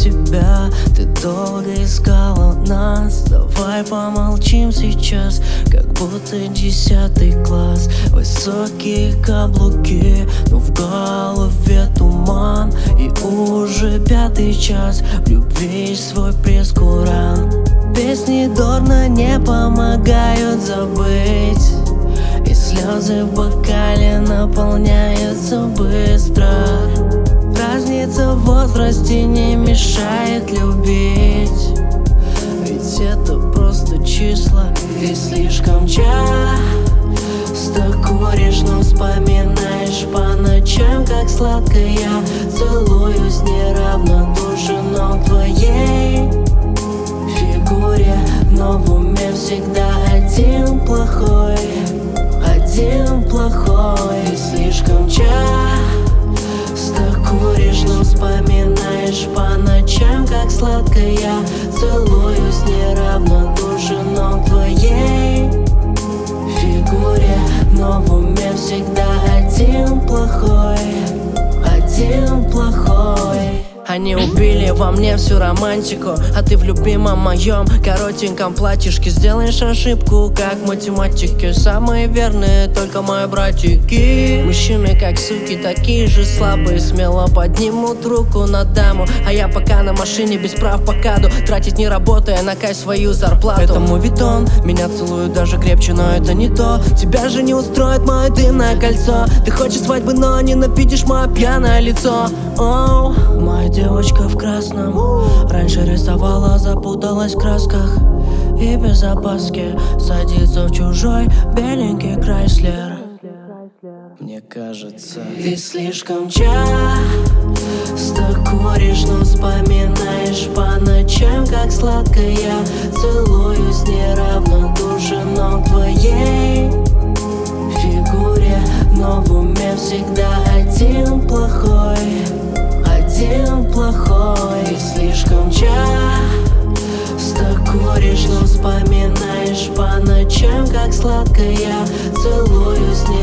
тебя. Ты долго искала нас, давай помолчим сейчас, как будто 10 класс. Высокие каблуки, но в голове туман, и уже 5 час. В любви есть свой прескурант. Песни Дорна не помогают забыть, и слезы в бокале наполняются быстро. Разница в возрасте не мешает любить, ведь это просто числа. Ты слишком часто куришь, но вспоминаешь по ночам, как сладко я целуюсь неравнодушен, но к твоей фигуре. Но в уме всегда один плохой, один плохой. Ты слишком часто куришь, но вспоминаешь по ночам, как сладко я целуюсь неравнодушен, но к твоей фигуре. Но в уме всегда один плохой, один плохой. Они убили во мне всю романтику, а ты в любимом моем коротеньком платьишке сделаешь ошибку, как в математике. Самые верные только мои братики. Мужчины как суки, такие же слабые, смело поднимут руку на даму. А я пока на машине без прав по каду, тратить не работая на кайф свою зарплату. Это мувитон, меня целуют даже крепче, но это не то. Тебя же не устроит мое дымное кольцо. Ты хочешь свадьбы, но ненавидишь мое пьяное лицо. Оу, моя девочка в красном раньше рисовала, запуталась в красках и без опаски садится в чужой беленький Крайслер. Мне кажется, ты слишком часто куришь, но вспоминаешь по ночам, как сладко я целуюсь неравнодушен, но к твоей фигуре. Но в уме всегда один плохой, один плохой. Ты слишком часто куришь, но вспоминаешь по ночам, как сладко я целуюсь